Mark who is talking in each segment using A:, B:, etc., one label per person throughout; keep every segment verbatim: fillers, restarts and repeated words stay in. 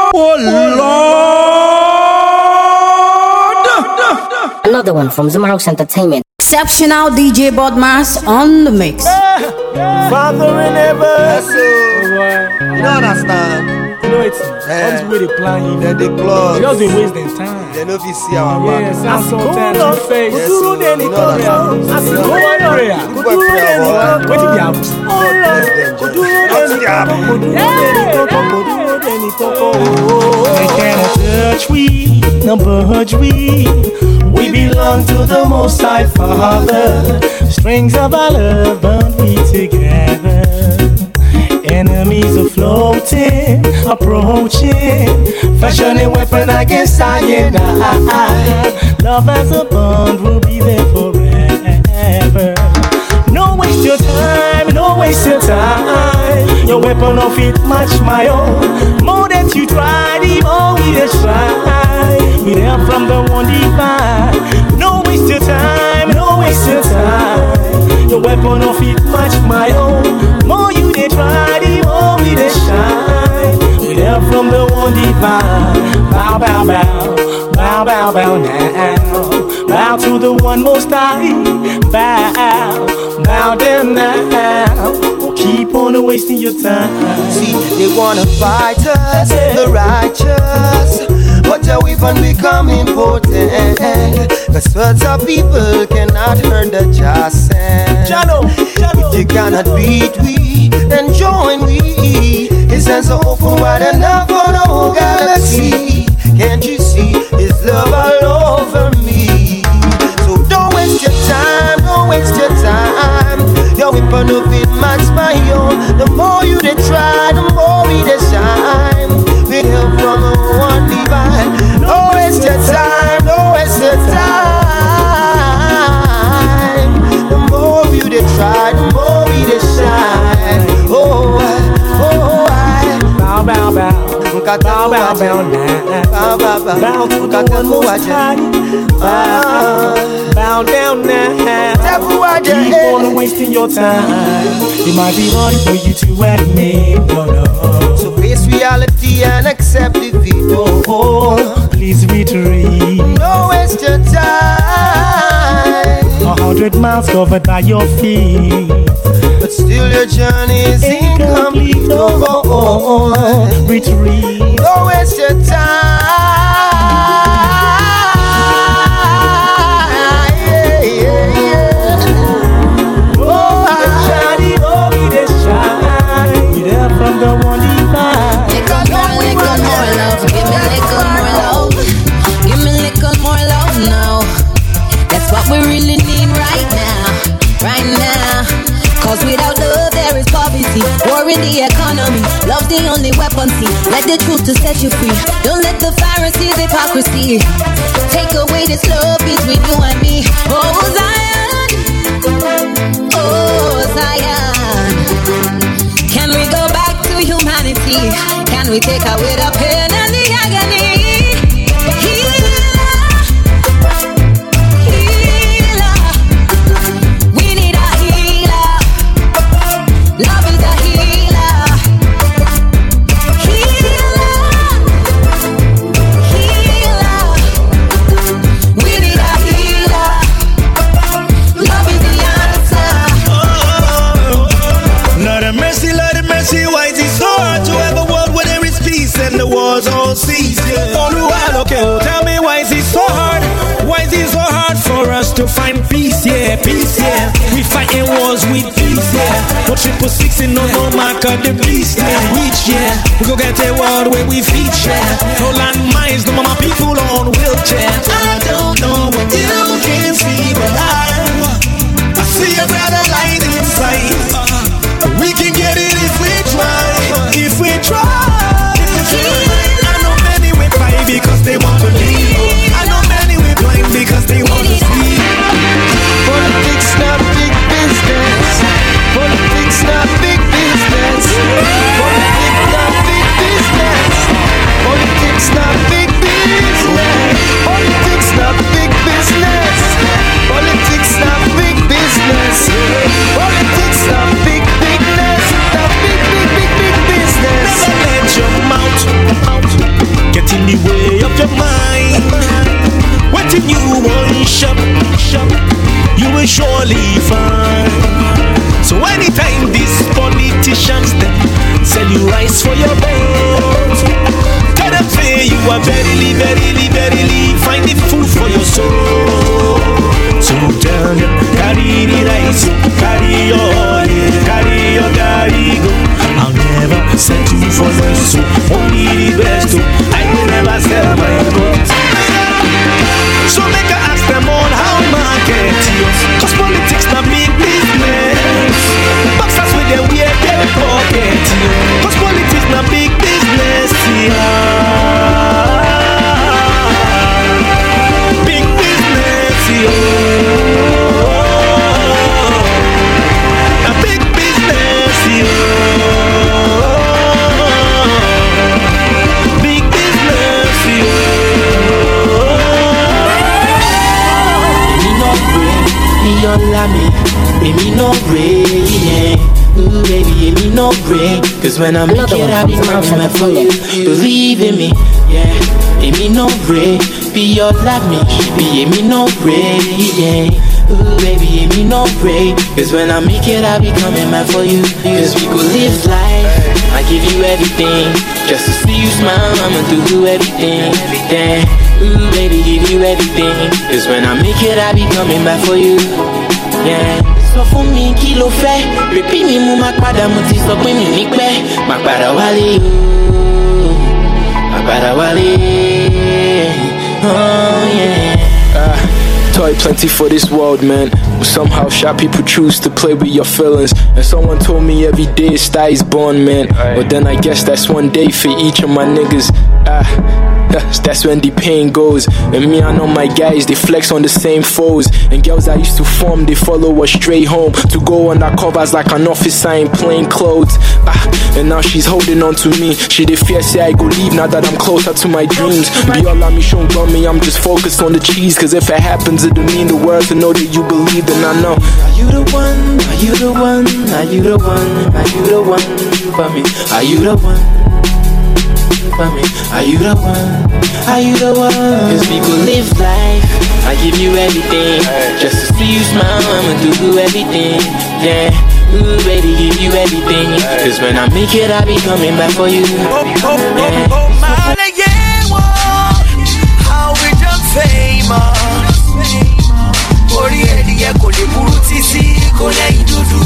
A: Oh Lord!
B: Another one from Zimmerhouse Entertainment.
C: Exceptional D J Bodmas on the mix.
D: Father in heaven.
E: You don't understand.
D: You know it's all this way they plan.
E: Then they close.
D: They just they wasting time.
E: They know if you see our
D: yeah,
E: back.
D: sometimes you face.
E: Yes, so, you know that.
D: I see no one prayer.
E: Good boy prayer.
D: What did you have?
E: God bless them. What did you have?
D: They cannot touch we, no budge we. We belong to the Most High Father. Strings of our love bond we together. Enemies are floating, approaching, fashioning a weapon against I and I. Love as a bond will be there forever. No waste your time, no waste your time. Your weapon of it match my own. More that you try, the more we just try. We help from the one divine. No waste your time, no waste your time. Your weapon of it match my own. More you they try, the more we they shine. We help from the one divine. Bow, bow, bow, bow, bow, bow now. Bow to the one most high. Bow, bow down now. Keep on wasting your time.
E: See, they wanna fight us, the righteous, but our weapon become important. Cause words of people cannot hurt the just. If you cannot beat we, then join we. His hands are open wide enough for the whole galaxy. Can't you see His love all over me? So don't waste your time, don't waste your time. Your weapon of it match my own. The more you they try, the more we they shine. We help from the one divine. Don't waste your time, don't waste your time. The more you they try, the more we they shine. Oh, oh, I
D: bow, bow, bow, bow, bow, bow, bow,
E: bow, bow, bow,
D: bow to the one most high. Bow, bow down now. Keep on wasting your time. It might be hard for you to admit, no, no.
E: So face reality and accept defeat.
D: Oh, oh, please reiterate.
E: Don't waste your time.
D: A hundred miles covered by your feet,
E: but still your journey is incomplete. Oh, oh, oh, oh.
D: Retreat.
E: Don't waste your time. Yeah, yeah, yeah.
D: Oh, shiny, oh, we the shine. We there from the one divine.
C: Little more, little more love. Give me little more love. Give me little more love now. That's what we really need right now, right now. Cause without love there is poverty, war in the economy. Love's the only weapon, see. Let the truth to set you free. Don't let the Pharisees' hypocrisy take away this love between you and me. Oh Zion, oh Zion. Can we go back to humanity? Can we take away the pain and the agony? Love is a healer, healer, healer. We need a healer. Love is the answer.
A: Lord have mercy, Lord have mercy. Why is it so hard to have a world where there is peace and the wars all cease? Oh, okay, tell me why is it so hard? Why is it so hard for us to find peace? Yeah, peace, yeah. We fighting wars with peace, yeah. But triple six in no no mark of the beast, yeah. Reach, yeah. We go get a world where we feature. No land mines, no mama people on wheelchair. I don't know what you can see, but I, I see a brighter light inside. We can get it if we try, if we try. I know many will cry because they want to leave. I know many will blind because they want to see.
E: Politics not big business. Politics not big business. Politics not big business. Politics not
A: yeah. Big business, yeah. A big business, yeah. Big business, yeah.
D: Me no brain, me all of me. Me no brain, yeah. Ooh, baby, me no brain. Cause when I make it, I be coming for you. Believe in me, yeah. Me no brain, be all like me. Be me no brain, yeah. Ooh, baby, me no brain. Cause when I make it, I be coming back for you. Cause we could live life. I give you everything. Just to see you smile, I'ma do everything. Yeah. Ooh, baby, give you everything. Cause when I make it, I be coming back for you. Yeah. Sọ fún mi kí ló fẹ́, bèbí mi mú má padà, mo ti sọ pé mi ní pẹ́. Má padà wálé ooo, má padà wálé, oh yeah.
F: Uh, toy plenty for this world, man. But somehow shy people choose to play with your feelings. And someone told me every day a star is born, man. But then I guess that's one day for each of my niggas. Ah. That's when the pain goes. And me, I know my guys, they flex on the same foes. And girls I used to form, they follow us straight home. To go on our covers like an officer in plain clothes. Ah, and now she's holding on to me. She dey fear say I go leave now that I'm closer to my dreams. Be all I me show me, I'm just focused on the cheese. Cause if it happens, it'll mean the world to know that you believe, then I know.
D: Are you the one? Are you the one? Are you the one? Are you the one for me? Are you the one? For me, are you the one? Are you the one? Cause people live life. I give you everything. Just to see you smile, I'ma do everything. Yeah, ooh, baby, give you everything. Cause when I make it, I be coming back for you.
A: Oh, oh, oh, oh, my, yeah, whoa. How we done famous. Ori edi e kole buruti si kole idudu.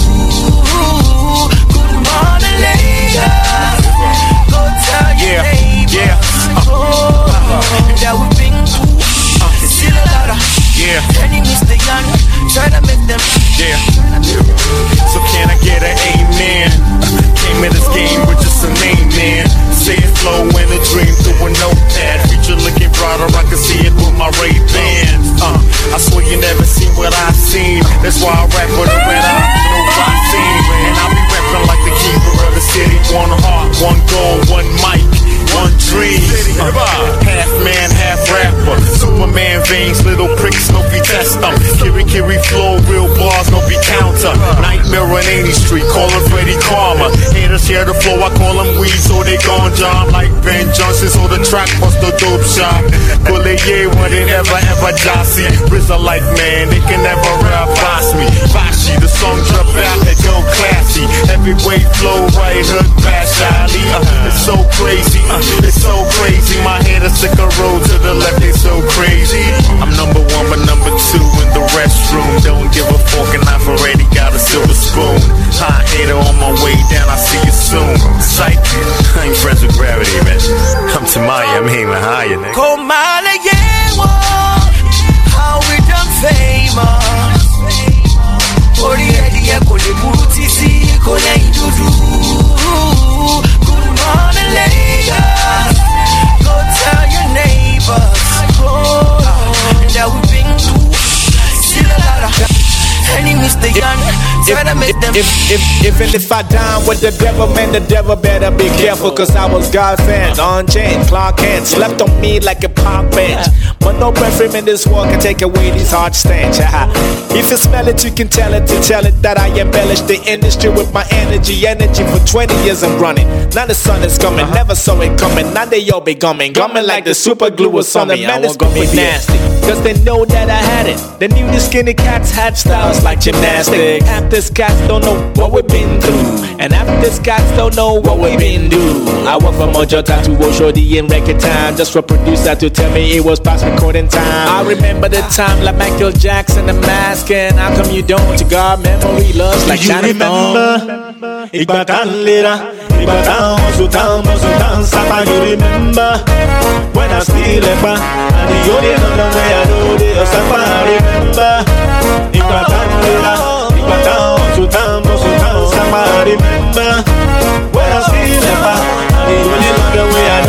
A: Good morning, Lagos. Go tell your
G: Yeah,
A: neighbors.
G: yeah, uh,
A: Oh, that we've been through. It's still a lot of
G: yeah,
A: enemies, they young. Try to make them.
G: yeah. So can I get an amen? Came in this game with just a name, man. Say it flow in a dream through a notepad. Future looking brighter, I can see it with my Ray-Bans. Uh, I swear you never seen what I've seen. That's why I rap with a red eye, no I seen. And I be rapping like the keeper of the city. One heart, one goal, one mic, one dream. Uh, half man, half rapper. Superman veins, little pricks, no be test them. Kiri Kiri flow, real bars, no be counter. Nightmare on eighty street, call him Freddy Karma. Haters share the flow, I call them weed, so they gon' jump like Ben Johnson, so the track was the dope shop. Well, they yeah, when they never ever jossie. RZA like man, they can never rap boss me. Bashi, the song drop out, they go classy. Heavyweight flow, right hook, bash alley. Uh, it's so crazy, uh, it's so crazy. My head is sick a road to the left, they so crazy. I'm number one, but number two in the restroom. Don't give a fork and I've already got a silver spoon. Hot hater on my way down, I see you soon. Psych, I ain't friends with gravity, man. I'm Tamaya, I'm aiming higher, nigga.
A: Komale, yeah, whoa. How we done famous. Ori edi e kole buruti si kole idudu. Good morning, Lagos. Go tell your neighbors. Oh, that we've been through. Still a lot of enemies, they young. Try to make them.
H: If, if, even if I dine with the devil, man, the devil better be careful. Cause I was God fed, on chain, Clark Kent, slept on me like a park bench. But no perfume in this world can take away these hard stench. If you smell it, you can tell it to tell it that I embellish the industry with my energy. Energy for twenty years I'm running. Now the sun is coming, never saw it coming. Now they all be gumming, gumming like the super glue or something. Man, it's gonna be nasty. Cause they know that I had it. They knew the skinny cats had styles like gymnastics. Half this cats don't know what we've been through. And half this cats don't know what we've been do. I went from Mojota to Oshodi in record time. Just for a producer to tell me it was past recording time. I remember the time like Michael Jackson, the mask. And how come you don't? You got memory lost like Johnny
A: remember? Igba tan lera, igba tan hustle tan, hustle tan sapa. You remember when I still a man, and the only other way I know they are sapa. I remember igba tan lera, igba tan hustle tan, hustle tan sapa. I remember when I still a man, and the only other way I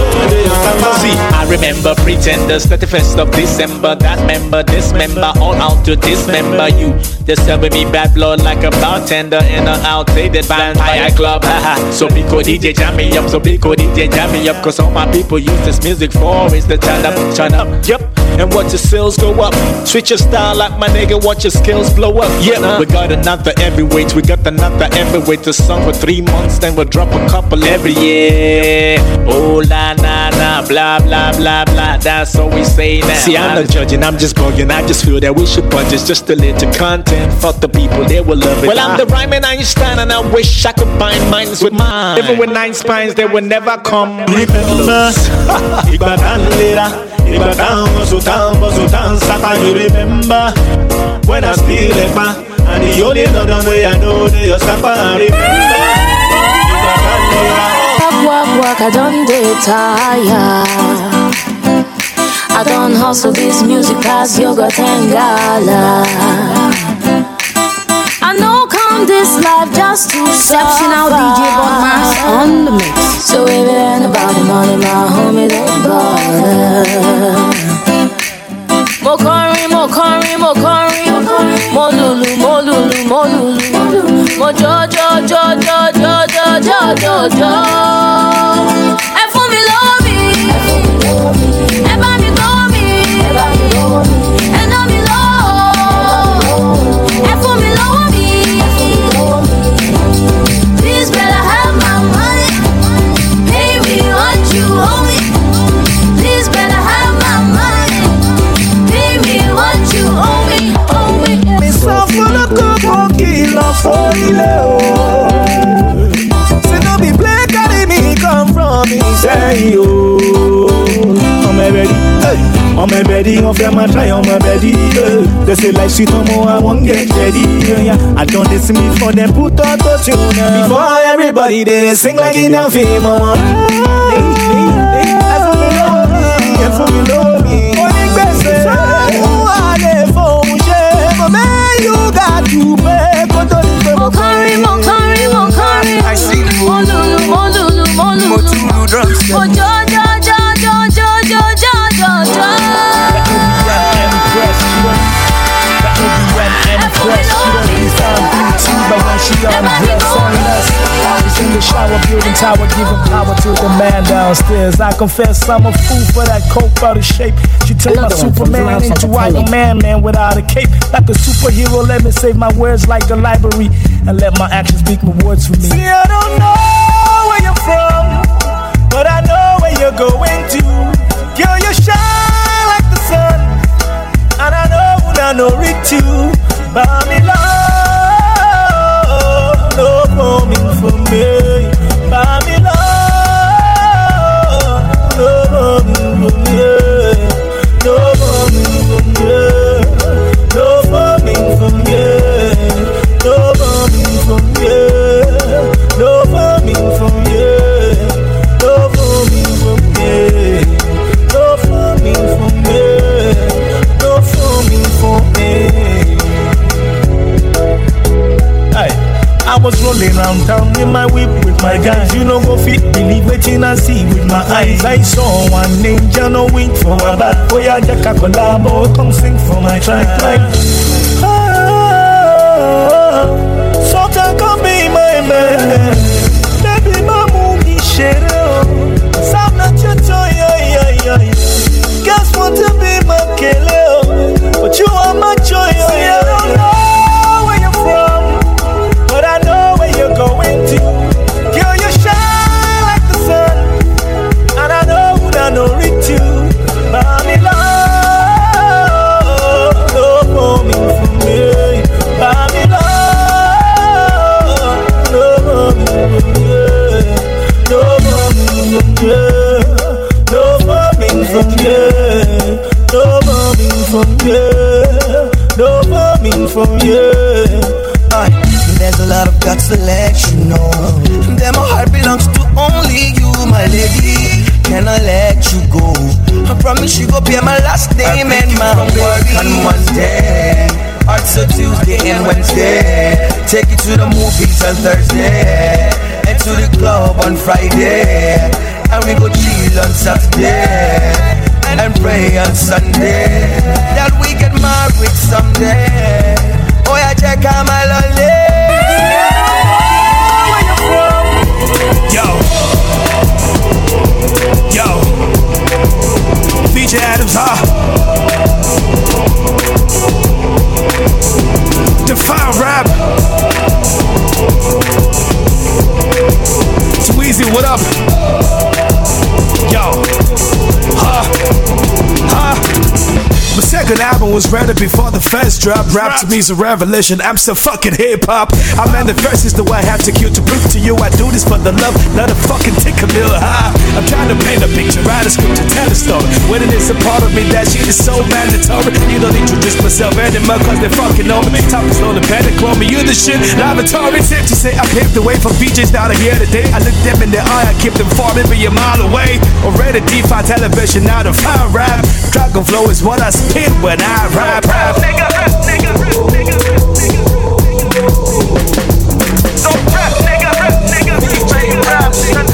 H: See, I remember Pretenders, thirty-first of December. That member, this member, all out to dismember you. They're serving me bad blood like a bartender in an outdated vampire club. Haha. So Biko D J jam me up, so Biko D J jam me up. Cause all my people use this music for is the turn up, turn up, yep. And watch your sales go up. Switch your style like my nigga, watch your skills blow up. Yeah, uh. we got another heavyweight, we got another heavyweight. The song for three months, then we'll drop a couple every year. Oh la na na, blah blah blah blah. That's all we say now. See, I'm not judging, I'm just bugging. I just feel that we should budge just a little content. Fuck the people, they will love it. Well, I'm the rhyming Einstein, and I wish I could bind minds with mine. Even with nine spines, they will never come.
D: Remember, Ibadan later, Ibadan Sultan, Sultan Satan. You remember when I still left my, and the only other way I know they are Satan. Remember, Ibadan later.
C: Walk, walk, walk, I don't get tired. I don't hustle this music past yoga Tangala. I know come this life just to
I: Exceptional D J Bodmas on the mix.
C: So if it ain't about the money, my homie, don't bother. Mokari, Mokari, Mokari, Molulu, Molulu, Molulu, Mojo, Jo, Jo, Jo, Jo, Jo, Jo, Jo, Jo. And for me, love me, and by me, love me, and on me, love, and for me, love me. Please better have my money, pay me what you owe me. Please better have my money, pay me what you owe me, owe me.
D: Me suffer the coco killer for you. Say no be black and me come from me say yo. On my body, hey. On my body, on fait my try on my body. Hey. They say like sweet no more, I won't get ready. Yeah. I don't listen me for them put out the tune. Before everybody they sing like in a film. Hey, hey, hey. I feel me love me, I feel me love me. Only best say, who are they for? Man, you got to pay.
C: Mokari, Mokari, Mokari.
E: I see you.
C: Molulu, Molulu, Molulu.
E: Motulu drums.
C: Oh, Jo, Jo, Jo, Jo, Jo, Jo, Jo, Jo, Jo.
D: That would be an impress. That would be an impress. She don't be found beauty, but when she undressed unless it's in the shower, building tower, giving power to the man downstairs. I confess I'm a fool for that coke out of shape. She turned my Superman into Iron Man, man without a cape. Like a superhero, let me save my words like a library and let my actions speak my words for me. See, I don't know where you're from, but I know where you're going to. Girl, you shine like the sun, and I know I know it too. But I'm in love, no coming for me. But I'm in love, no coming for me. No coming for me. No coming for me. No coming for me. No coming for me. No coming for me. No coming for me. No coming for me. Hey, I was rolling around town in my whip with my guys. You know go fit, believe waiting and see with my eyes. I saw one ninja no wait for a bad boy. I just a collabo, come sing for my track like. Ah, Sultan come be my man. Baby, my movie shit. Sound not your toy, yeah, yeah, yeah. Guess want to be my killer, but you are my joy. See, I don't know where you're from, but I know where you're going to. Girl, you shine like the sun, and I know I know it too. But I'm in love, no coming for me. But I'm in love, no coming for me. No coming for me. No coming for me. No coming from you, no coming from you. Aye.
E: There's a lot of guts to let you know that my heart belongs to only you, my lady. Can I let you go? I promise you go be my last name and my work on Monday. Arts on Tuesday and Wednesday. Take you to the movies on Thursday and to the club on Friday. I and we go chill on Saturday and pray on Sunday that we get married someday. Oh yeah, check out my lolly. Where you from?
A: Yo, yo, D J Adams, huh? Define rap. Too easy, what up? Yo, huh, huh. My second album was ready before the first drop. Rap to me is a revelation, I'm still fucking hip-hop. I mean the verse is the way I have to kill to prove to you I do this for the love, not a fucking tick a little high. I'm trying to paint a picture, write a script to tell a story. When it is a part of me, that shit is so mandatory. You don't introduce myself anymore cause they fucking know me. Top is on the panic, call me, you the shit. Laboratory tip to say I paved the way for V Js now to here today. I look them in the eye, I keep them far, maybe a mile away. Already D five television, now to fire rap. Dragon flow is what I spit when I rap, rap. Nigga, rap, nigga, rap, nigga, rap, nigga, rap, nigga. So rap, nigga, rap, nigga, rap,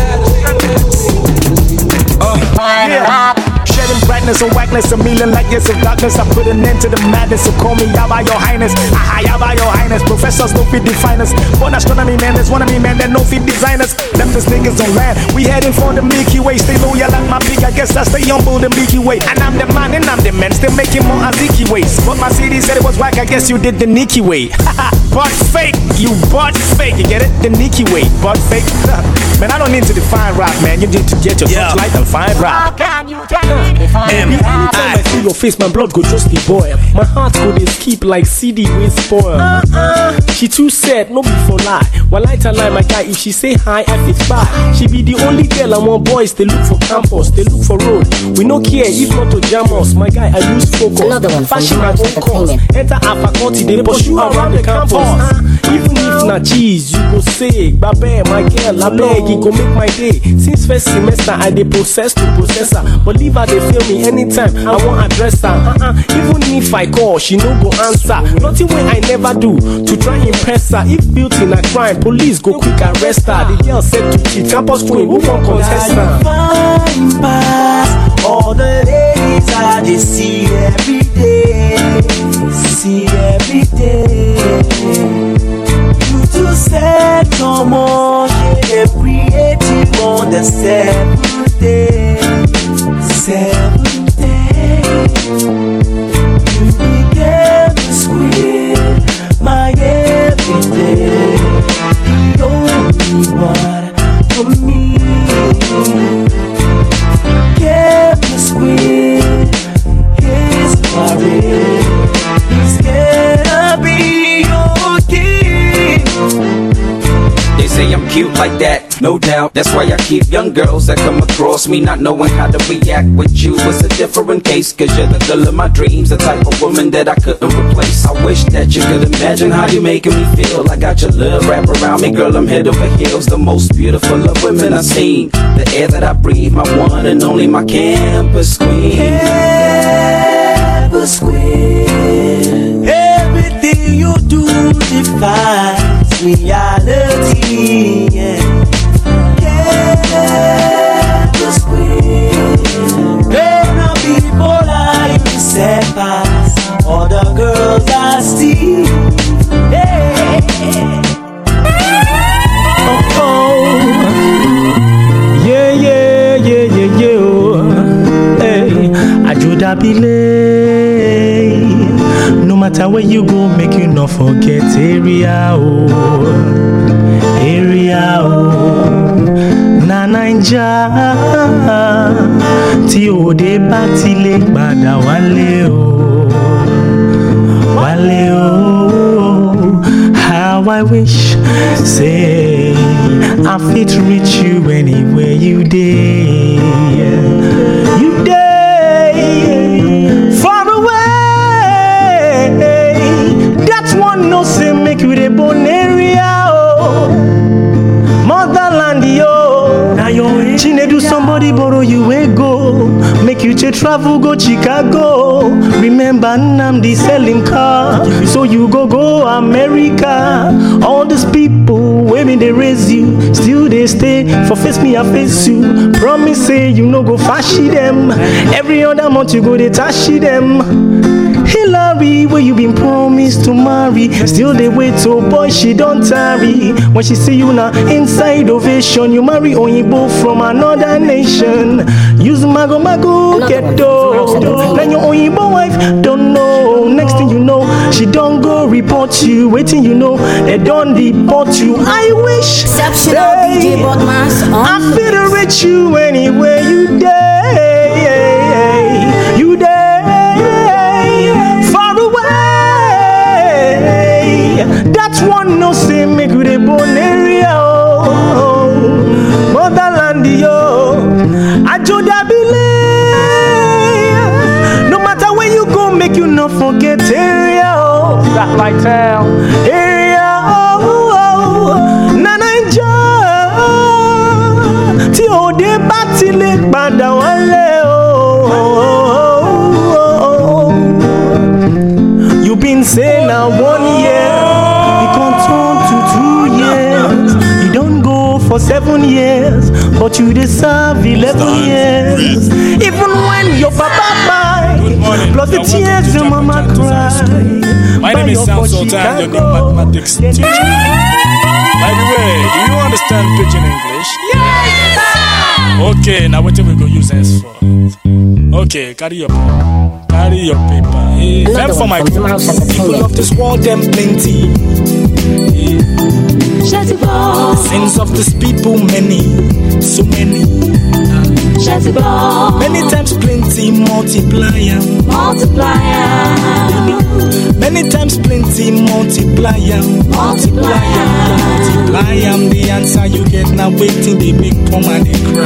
A: nigga. Uh, yeah. Shedding brightness and whackness, a million light years of darkness. I put an end to the madness, so call me Yaba Your Highness. Aha, Yaba Your Highness. Professors don't fit define us. One astronomy man, there's one of me man that no fit designers. Left us niggas on land. We heading for the Milky Way. Stay loyal like my pig. I guess I stay humble the Milky Way. And I'm the man and I'm the man. Still making more Aziki ways. But my C D said it was whack. I guess you did the Nikki way. But fake, you bought fake. You get it? The Nikki way. But fake. Man, I don't need to define rap, man. You need to get your yeah. Light and find rap. How can you tell me define rap? Anytime I see your face, my blood go just the boil. My heart go dey skip like C D with spoil. Uh-uh. She too sad, no be for lie. While I tell lie, my guy, if she say hi, I fit buy. She be the only girl among boys. They look for campus, they look for road. We no care if not to jam us. My guy, I lose focus.
B: Another one from
A: Fashion my own course. Enter a faculty, they pursue around the campus. Uh, even if na cheese, you go say, Babe, my girl, I beg, it go make my day. Since first semester, I dey process to process her. But leave her, they feel me anytime I won't address her. Uh-uh. Even if I call, she no go answer. Nothing way I never do to try impress her. If built in a crime, police go quick arrest her. The girl said to cheat, campus queen, who won't contest her?
J: Fine past all the ladies I dey see every day, see every day. You too said no more, they creative on the seventh day, seventh day. You began to squeal my everyday, the only one for me. Began to squeal his parade. He's gonna be your king.
K: They say I'm cute like that, no doubt. That's why I keep young girls that come across me not knowing how to react. With you was a different case, cause you're the girl of my dreams, the type of woman that I couldn't replace. I wish that you could imagine how you making me feel. I got your love wrapped around me, girl, I'm head over heels. The most beautiful of women I've seen. The air that I breathe, my one and only, my campus queen.
J: Campus queen. Everything you do defines reality. Yeah. Campus queen. There are people I set past, all the girls I see. Hey.
D: Oh, oh. Yeah, yeah, yeah, yeah, yeah. Hey, Ajuda Bile. No matter where you go, make you not forget area, oh, area, oh. Na Naija, tí o dé bá ti lè padà wálé, oh, wálé, oh. How I wish, say, I fit reach you anywhere you dey, you dey, far away. That one no say make you the bone area, oh, motherland, yo. Now you Chinedu somebody borrow you a go, make you to travel go Chicago. Remember Nnamdi selling car, so you go go America. All these people me they raise you, still they stay. For face me, I face you. Promise say you no go fashy them. Every other month you go they tashy them. Hillary, where you been promised to marry, still they wait, so boy she don't tarry. When she see you now inside ovation, you marry Oyinbo from another nation. Use mago mago get dough. Then your Oyinbo wife don't know. Next thing you know, she don't go report you. Waiting you know, they don't deport you. I wish
I: Exceptional D J Bodmas
D: I feel to reach you anywhere you day. You day. That's one no say make you the bone area, oh, motherland, yo. I do that believe. No matter where you go, make you not forget area, oh. That my town area, oh, oh. Nananja, ti o de batile pada wale, oh. You been saying now one year. For seven years, but you deserve eleven years. Even when your papa died, plus the tears your mama cried.
L: My name is Sam Sultan, your new mathematics teacher. By the way, do you understand pidgin English? Yes! Okay, now what we go use henceforth? Okay, carry your paper. Carry your paper. Hey, time for my people of this world, them plenty. Sins of this people many, so many. Many times plenty, multiplier,
M: multiplier.
L: Many times plenty, multiplier, multiplier, multiplier. The answer you get now waiting, they make poor man they cry.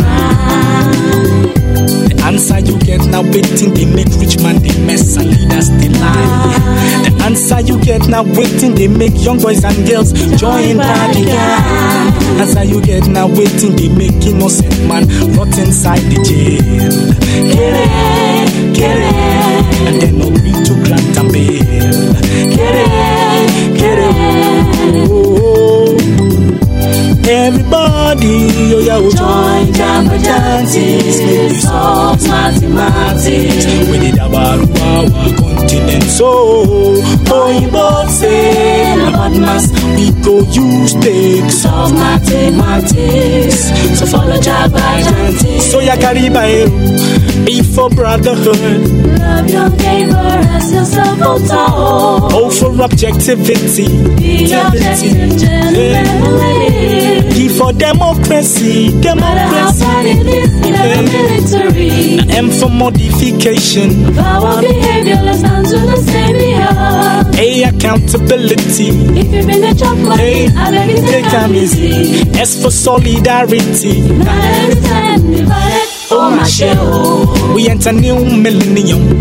L: The answer you get now waiting, they make rich man they mess and leaders they lie. The answer you get now waiting, they make young boys and girls join party. Answer you get now waiting, they make innocent man rot inside the jail. Get it, get it, and then agree to grant and bail. Get it, get it. Oh, everybody, oh yeah, oh,
M: join Jamba Jantis, solve mathematics.
L: We did about our continent, so oh, you both say about mass, we go use take
M: solve mathematics. So follow Jamba Jantis.
L: So ya Caribe, be for brotherhood.
M: Love your neighbor as yourself, oh,
L: oh, for objectivity.
M: Be objective, generally.
L: Be for democracy, democracy.
M: Military.
L: M for modification.
M: Our behavior, let's stand to the savior.
L: A accountability.
M: If you've been a job money, I beg you take time easy.
L: S for solidarity.
M: Not every time divided. Oh my shell.
L: We enter new millennium.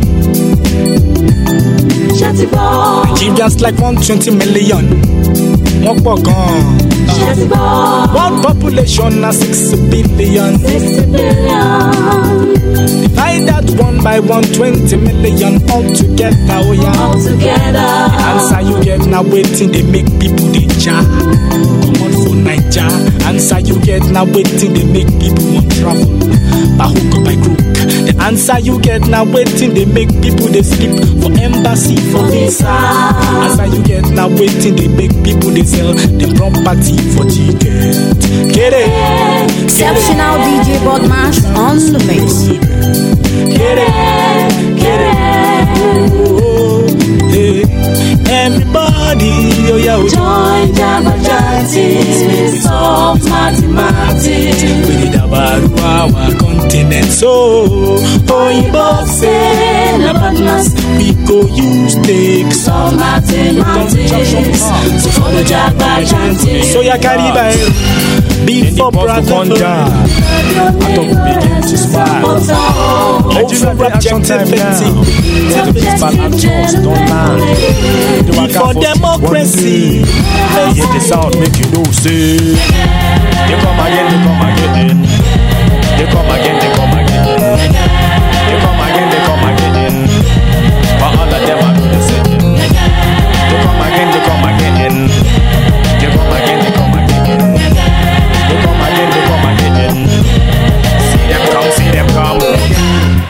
M: Shatty ball.
L: Nigerians like one hundred twenty million. One One population na six billion.
M: Six billion.
L: Divide that one by one twenty million all together. Oh yeah.
M: All together.
L: The answer you get now waiting they make people they jar. Come on for Niger. Answer you get now waiting they make people want travel. By hook or by crook. The answer you get now waiting they make people they sleep for embassy for visa. Answer you get now waiting they make people they sell them property for ticket. Get it?
I: Exceptional D J Bodmas on the mix.
L: Get it? Get it? Oh, hey. Everybody, oh yeah, oh.
M: Join Jamba Jantis, solve mathematics.
L: We did about our continent, so oh, you both say
M: about mass.
L: We go use take
M: solve mathematics. So follow Jamba Jantis.
L: So ya Caribe, before brotherhood, I don't begin to smile. Oh, for objectivity, for democracy.
H: Hear the sound, make you know, say. They come again, they come again. They come again, they come again. They come again, they come again. But all of them are the same. They come again, they come again. They come again, they come again.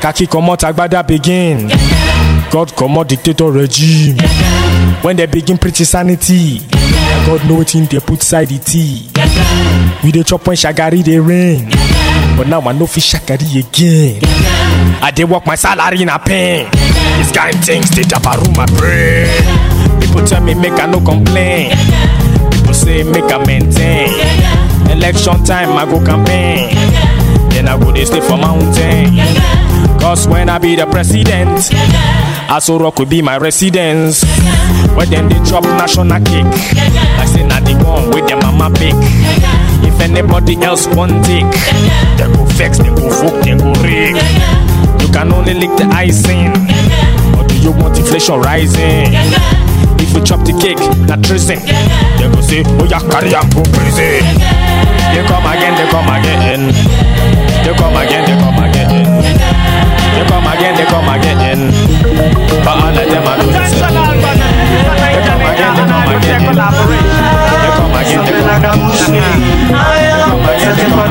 L: Kaki comot agbada begin. God comot dictator regime. When they begin preaching sanity, God know wetin they put side the tea. We dey chop when shagari dey rain, but now I no fit shagari again. I dey work my salary in a pain. This kind things dey dabaru my brain. People tell me make I no complain. People say make I maintain. Election time I go campaign. Then I go dey stay for mountain. Cause when I be the president, Aso Rock will be my residence. Where then they chop national cake, I say na the one with their mama bake. If anybody else want take, they go vex, they go fuck, they go rig. You can only lick the icing, or do you want inflation rising? If you chop the cake, not treason, they go say, oh yeah, carry and go crazy. They come again, they come again. They come again, they come again. They come again, they come again. But all of them are doing the same. They come again, they come again. They come again, they come again. They come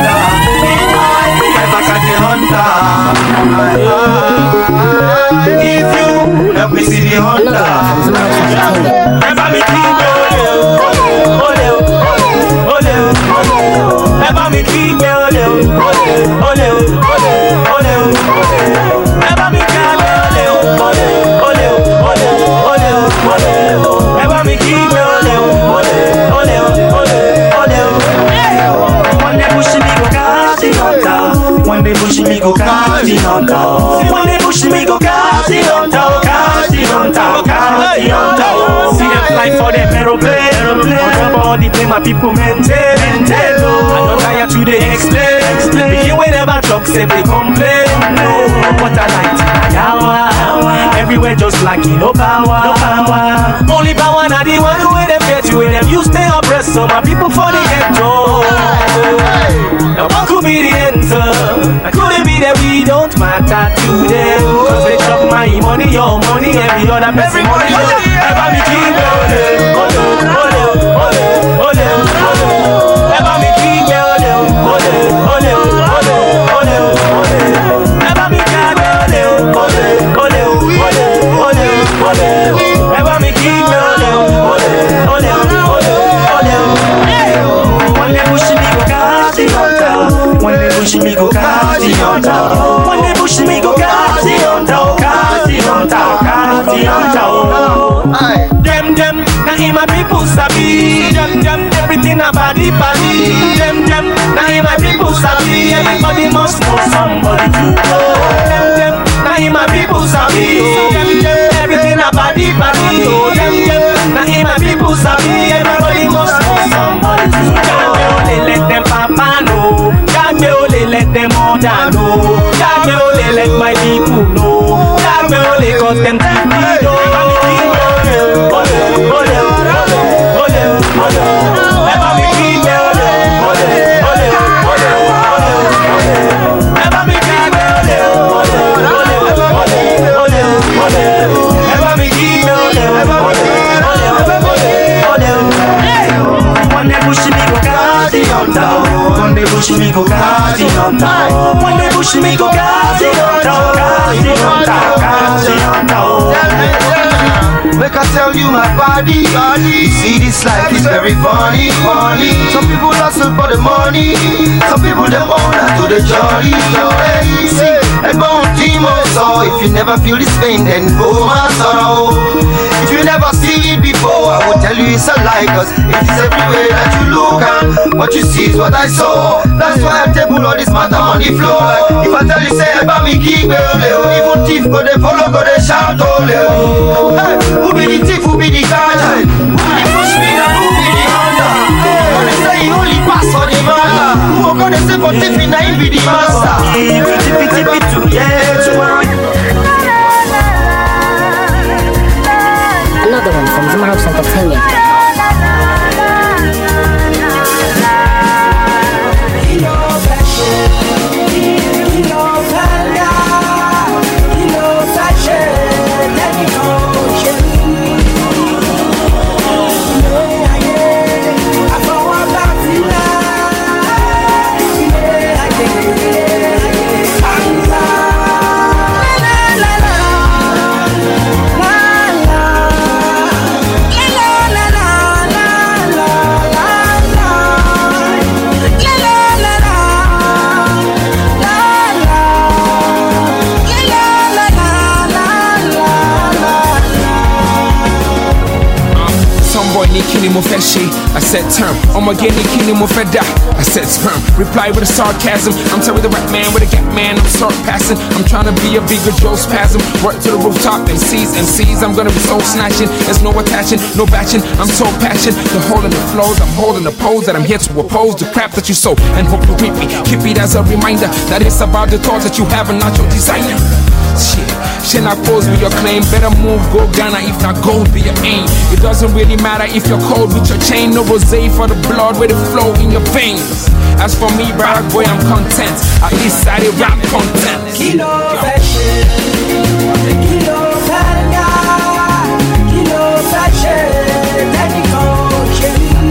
L: again.
J: If you let me see the Honda, ever me keep ole ole ole ever me keep ole ole ole ole ever me keep ole ole ole ole ole ever me keep ole ole ole ole one day push me go catch the Honda, one day push me go catch the Honda, one day push me go catch the Honda, catch the Honda, catch the Honda. See them fly for them aeroplane, aeroplane. On the body play my people maintain, maintain. I don't tire to the explain, explain. Begin whenever trucks say they complain. No, what I like to yawa, everywhere just like you no power, no power. Only power na the one who them get you, when them you stay oppressed. So my people for the ghetto. Now what could be the answer? I couldn't be there, we don't matter to them. Cause they chop my money, your money, every other person money. Ever me keep ole, ole, ole, ole, ole, ole. Ever me keep ole, ole, ole, ole, ole, ole. Ever me keep ole, ole, ole, ole, ole, ole. Ever me keep ole, ole, ole, ole, ole. One day push me go catch the Honda, one day push me go catch the Honda, one day push me go catch the Honda, catch the Honda, catch the Honda. Them them, now in my people sabi. Them them, everything about the body. Them them, now in my people sabi. Everybody must know somebody to know. Them them, now in my people sabi. Them them, everything about the body. Them them, now in my people sabi. Everybody must know somebody to know. Let them papa know. God me only let them mother know. God me only let my people know. God me only cause them to know. One day push me go catch the Honda, one day push me go catch the Honda, catch the Honda, catch the Honda. Make I tell you my body, body. You see this life is very funny, funny. Some people hustle for the money, some people them own to the jolly, jolly. See, and bone team also. If you never feel this pain, then go my sorrow. If you never see it before, I will tell you it's a lie. Cause it is everywhere that you look and what you see is what I saw. That's why I table all this matter on the floor. Like, if I tell you say about me keep it, even thief go they follow, go they shout all. Hey, who be the thief, who be the guy? Who be the push me and who be the hunter? Gonna say he only pass for the matter. Who gonna say for tipping and he be the master? If you tip it, tip it too, yeah, tomorrow.
B: Another one from Zuma House Entertainment.
J: Yeah.
N: kini mo fe she. I said term. Omo geni kini mo fe da. I said sperm. Reply with a sarcasm. I'm telling the rap man with a gap man. I'm start passing. I'm trying to be a bigger Joe spasm. Work to the rooftop. M Cs, M Cs. I'm gonna be soul snatching. There's no attaching, no batching. I'm so passionate. The holding the flows. I'm holding the pose that I'm here to oppose the crap that you sow and hope you reap me. Keep it as a reminder that it's about the thoughts that you have and not your designer. Shit, shit not pose with your claim. Better move, go Ghana, if not gold be your aim. It doesn't really matter if you're cold with your chain. No rosé for the blood where it flow in your veins. As for me, brag boy, I'm content. At least I did rap content.
J: Kilo fashion, kilo tanga, kilo fashion, technical change.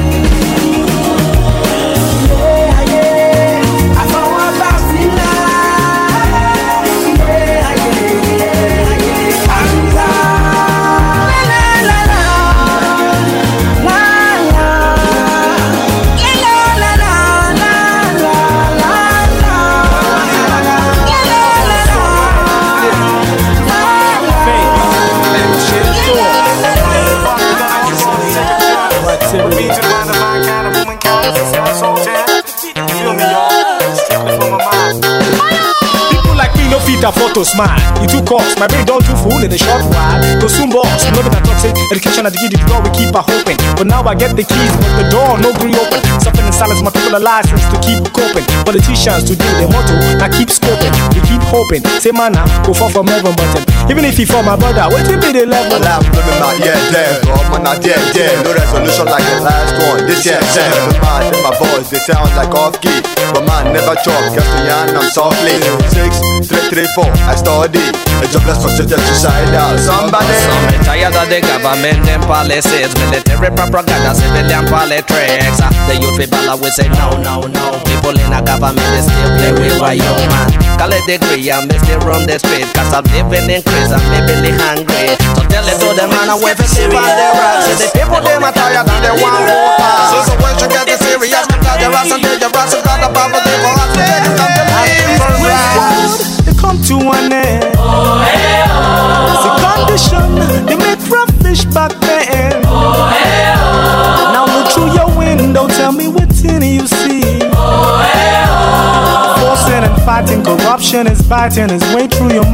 D: A photo smile, you too cost. My brain don't too full in a short while. Go soon boss, no that toxic. Education at the giddy door, we keep a hoping. But now I get the keys, but the door no green open. Suffering in silence, my people are license to keep coping. Politicians today, they motto, I keep scoping. We keep hoping, say man now, go fall from heaven button. Even if he for my brother, what will be the level?
O: Well, I'm living my yeah, dead, God, man, not dead, dead. No resolution like the last one. This year, dead. The man in my voice, they sound like off key. But man, never talk, just the yarn, I'm softly. Six, three, three, four, I study. A jobless for such a suicidal. Somebody.
P: Some tired of the government and policies, military propaganda, civilian politics. The youth people always say no, no, no. People in a government they still play with why you man. Call it degree and me still run the street. Cause I'm living in craze and me really hungry. So tell it to the man and wait for see what they run. See the people them are tired and they want more power. So, so when you get the serious, because the rats and the rats and got the poverty for us to take it up the life for right.
D: They come to an end.
J: Oh, hey, oh.
D: It's a condition they make from fish back then.
J: Oh, hey, oh.
D: Now look through your window, tell me what's in you see.
J: Oh, hey, oh.
D: Forcing and fighting, corruption is biting its way through your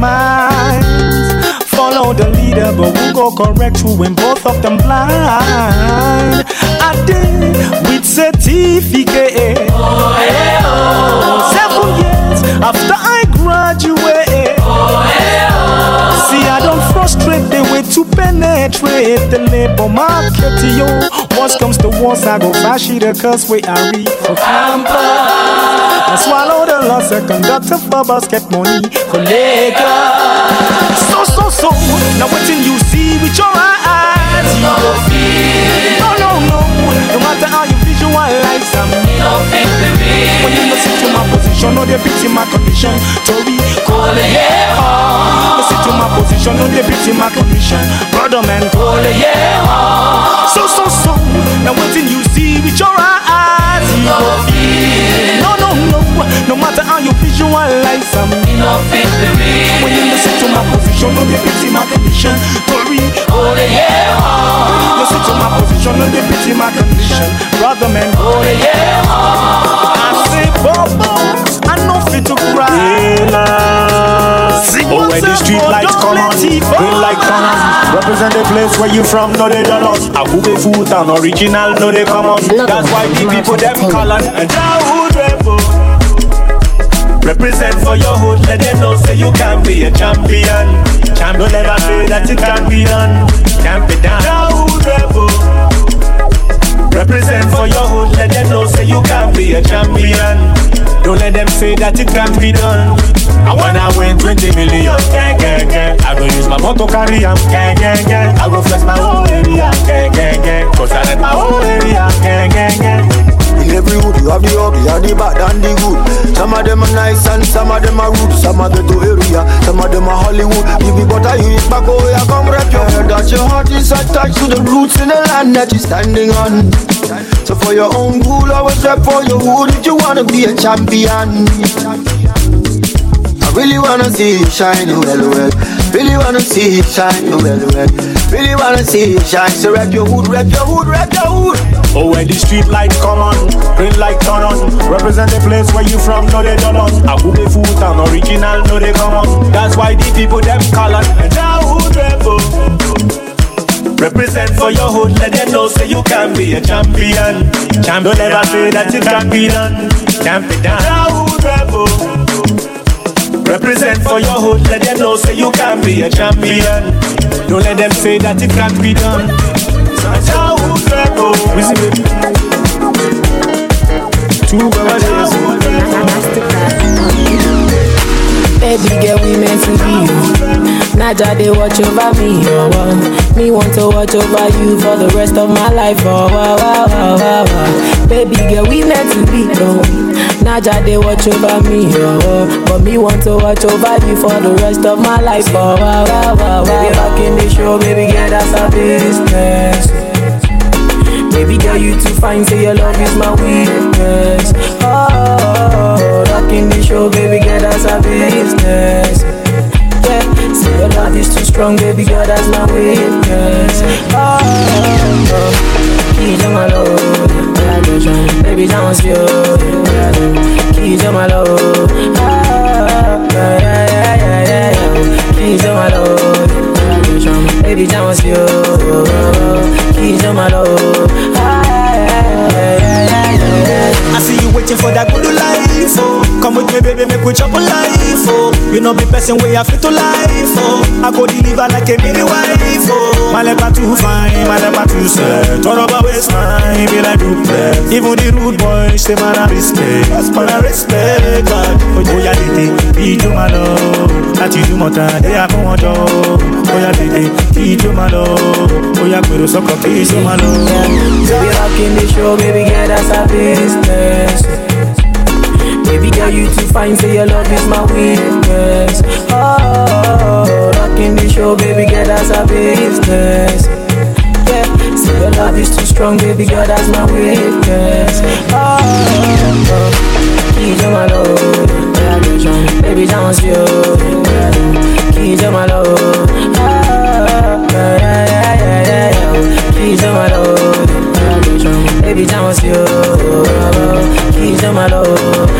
D: minds. Follow the leader, but who go correct who when both of them blind? I did with certificate.
J: Oh, hey, oh.
D: Seven years after I graduate.
J: Oh, hey, oh.
D: See, I don't frustrate the way to penetrate the labor market. Yo, once comes to once, I go flash the curse way I read for campus. I swallow the loss, a conductor for basket money for Lagos. So, so, so, now what you see with your eyes,
J: you go feel.
D: No, no, no, no matter how you visualize, I'm
J: no fit to be.
D: When you listen to my position, no they pity my condition. Tori, call it yeah, oh. Listen to my position, no they pity my condition. Brother man, call it yeah, oh. So, so, so, now what you see with your eyes, you go feel. No, no, no, no matter how you visualize, I'm
J: no fit to be.
D: When you listen to my position, no they pity my condition. Tori, call it yeah, oh. Listen to my position, no they pity my condition. Brother man, call it yeah, oh. I say, bubbles, I know fit to cry.
Q: Oh, where the street lights come on, green light come on. Represent the place where you from, no they don't us. I be food and original, no they come on. That's why the people them call on. And now who rebel? Represent for your hood, let them know say you can be a champion. Champ don't ever say that it can't be done. Can't be done. Now who rebel? Represent for your hood, let them know say you can be a champion. Don't let them say that it can't be done. I wanna win twenty million, gang, gang, gang. I go use my motor carry am, gang, gang, gang. I go flex my whole area, gang, gang, gang. Cause I let my whole area, gang, gang, gang.
O: In every hood you have the ugly and the bad and the good. Some of them are nice and some of them are rude. Some are ghetto area, some of them are Hollywood. Give me butter, you eat back, oh yeah, come rap your head. That your heart is attached to the roots in the land that you're standing on. So for your own good, always rap for your hood if you wanna be a champion. really wanna see you shine well, well. Really wanna see you shine well, well. Really wanna see you shine. So rep your hood, rep your hood, rep your hood.
Q: Oh, where the street lights come on, green light turn on. Represent the place where you from, no they don't on. I will be food and original, no they come on. That's why the people them call on. And now hood rebel. Represent for your hood, let them know say you can be a champion. Champion. Don't ever say that you can't be done. Can't be done. Now hood rebel. Represent for your hood, let them know say you can be a champion. Don't let them say that it can't be done. Now hood rebel. We see baby. Two brothers.
R: Baby girl, we meant to be. Naja, they watch over me, oh, oh. Me want to watch over you for the rest of my life, oh, wow, wow, wow, wow, wow. Baby girl, we meant to be, oh. Naja, they watch over me, oh, oh. But me want to watch over you for the rest of my life, oh, wow, wow, wow, wow. Baby, back in the show, baby girl, that's our business. Baby girl, you too fine, say your love is my weakness. Oh, rock in the show, baby girl, that's our business. Yeah, say your love is too strong, baby girl, that's my weakness. Oh, oh, keys on my load, baby, dance you. Keys on my load, ah, yeah, yeah, yeah, yeah, yeah. Keys on my load, baby, dance you. Keys on my load.
A: I see you waiting for that good life, oh. Come with me, baby, make we chop a life, oh. You know be person way I fit to life, oh. I go deliver like a baby wife, oh. My leper too fine, my leper too sad. Turn up a waistline, be like duplex. Even the rude boys, they man a respect. That's man a respect, God. Oh yeah, they be to my love. That you do more time, they are going to. Oh yeah, they be to my love. Oh yeah, go to soccer, be to my love.
R: Baby, rock in the show, baby, girl, that's our business. Baby girl, you too fine, say your love is my weakness. Oh, rock in the show, baby girl, that's our business. Yeah, say your love is too strong, baby girl, that's my weakness. Oh, oh. Keys on my load, baby, dance you. Keys on my load, ah, yeah, yeah, yeah, yeah, yeah. Keys on my load. Baby, dance you. Keys on my low.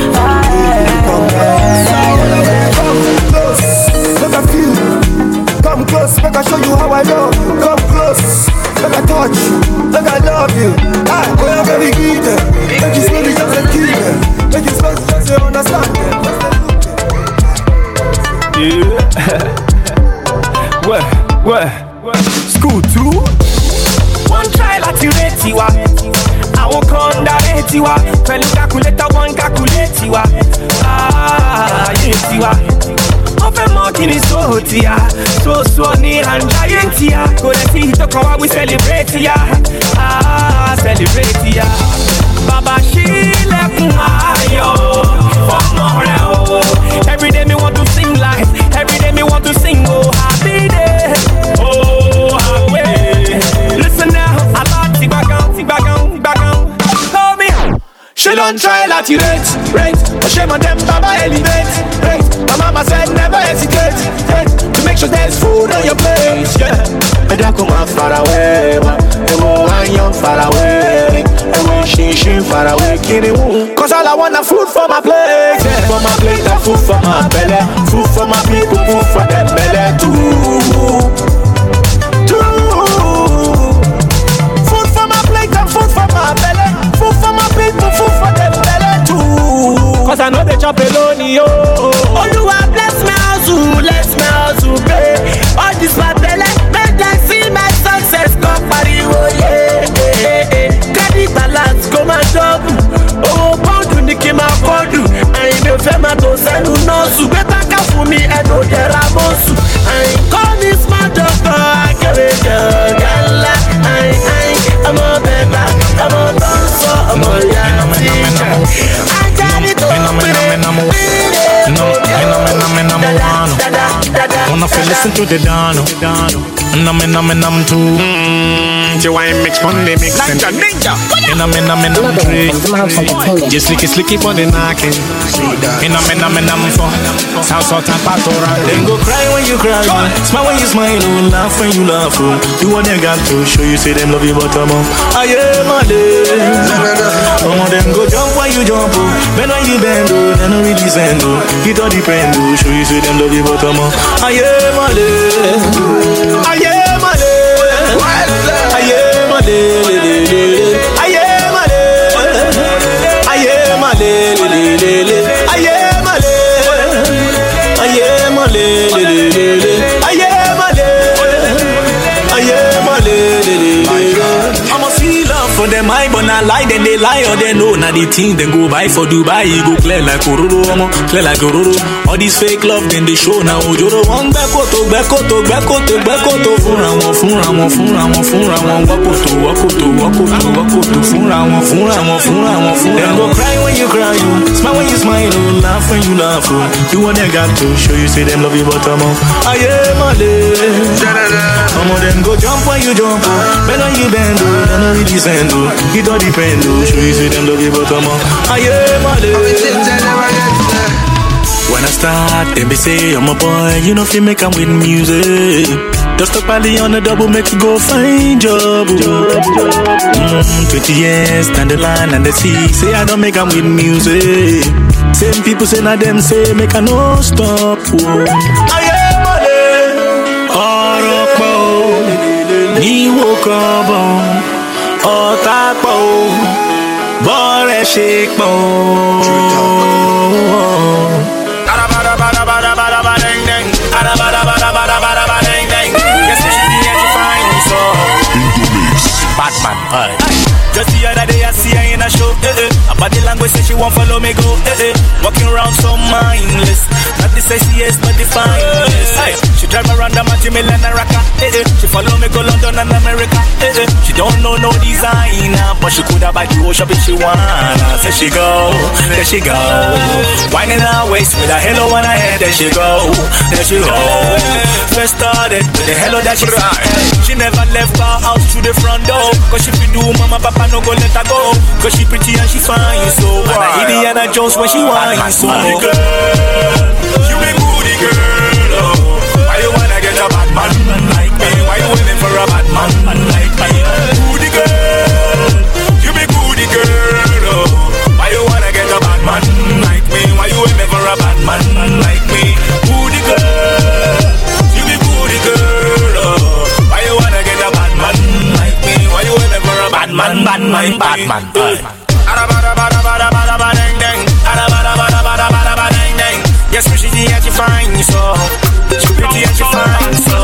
O: Come close, make I feel you. Come close, make I show you how I love you. Come close, make I touch you, make I love you. Ah, go ahead, baby, give them. Make you slowly just a kill them. Make you slowly just to understand them.
Q: Yeah. What? What? School two. One try láti retí wa. Àwọn kan dá retí wa. Pẹ̀lú calculator one calculate wa. Ayé tiwa. Wọ́n fẹ́ mọ̀ kí ni sóò tí a. Sóòsó ní àǹjáyé tí a. Kò lè sí ìtọ́kàn wá we celebrate ya. Celebrate ya. Bàbá ṣílẹ̀kùn ayọ̀ fọ́mọ rẹ̀ o. Everyday me want to sing life. Everyday me want to sing oh happy day. Oh happy. Listen now, I like to back on, to back on, back on. Hold me. She don't try láti rate, rate. But shame on them, Baba elevate, rate. My mama said never hesitate, rate. To make sure there's food on your plate, yeah. Better come out far away, ewo young far away, ewo shin shin far away, kini wu. Cause all I want is food for my plate, yeah. For my plate and food for my belly, food for my people, food for them belly too. Food for my plate and food for my belly, food for my people, food for them belly too. Cause I know they chop alone, yo.
A: Oluwa bless me hustle, bless me hustle, pay. All this my belly, make them see my success. Come pariwo, yeah, yeah, yeah. Credit balance, come and double. Oh, pound ni kí máa kọ́dù. Àyìn mi ò fẹ́ máa tó sẹ́nu nọ́ọ̀sù. Gbé bákà fún mi, ẹnu ò jẹ́ra mọ́ọ̀sù. Àyìn kọ́ ní small doctor, akéré jọ̀gálá. Àyìn àyìn, ọmọ bẹ̀bà, ọmọ tó ń sọ, ọmọ ìyá tíjà. Ajáde tó péré,
Q: Wanna feel listen to the Dano, Dano, Nam nam nam too. plenty wine mix Monday mix ninja ninja. Inna me na me na tree. Just slicky slicky for the knocking. Inna me na me na for South South and Patora. Then go cry when you cry, smile when you smile, oh, laugh when you laugh. Oh. Do what they got to show you, say them love you, but I'm on. I am a day. Some of them go jump when you jump, oh. Bend when you bend, oh. They don't really send, oh. It all depend, oh. Show you, say them love you, but I'm on. I am a day. I am a day. I am a day. I am a day. I am a day. I am a day. I am a lady, I am a lady, I am a lady. I'ma see love for them, I but not lie, then they lie or they know. Now the thing then go buy for Dubai, go clear like Ororo, I'ma clear like Ororo. All this fake love then they show now. Ojoro one bekoto, bekoto, bekoto, bekoto. Fura one, fura one, fura one, fura one. Wakoto, wakoto, wakoto, wakoto. Fura one, fura one, fura one, fura. Then go cry when you cry, oh. Smile when you smile, oh. Laugh when you laugh, oh. Do what they got to show you, say them love you, but I'm on. I am a lady. Some of them go jump when you jump, oh. Bend when you bend, oh. They don't really send, oh. It all depend, oh. Show you, say them love you, but I'm on. I am a lady. When I start, they be say I'm a boy, you know if you make them with music. Just a pally on the double, make you go find job. Mm, Twenty years down the line and they see, say I don't make them with music. Same people say now them say make I no stop. Whoa. I am a day, Oropo, ni wokobo, Otapo, Bore shikpo. Batman, hey. Just the other day I see her in a show, eh, eh. A body language say she won't follow me go, eh, eh. Walking around so mindless, not the sexiest but the finest. Hey. She drive around the Monty Milan and Raka, eh, eh. She follow me go London and America, eh, eh. She don't know no designer, but she coulda buy the whole shop if she wanna. There she go, there she go, winding her waist with a hello on her head. There she go, there she go. First started with the hello that she said. She never left her house through the front door, cause she fi do mama papa no go let her go, cause she pretty and she fine so. And I Indiana Jones when she whine so. Goody girl, you be goody girl, oh. Why you wanna get a bad man like me? Why you waiting for a bad man like me? Goody girl, you be goody girl, oh. Why you wanna get a bad man like me? Why you waiting for a bad man like me? Goody girl, you be goody girl, oh. Why you wanna get a bad man like me? Why you waiting for a bad man, bad man, bad man? Yes, she pretty and she fine, so she pretty and she fine, so.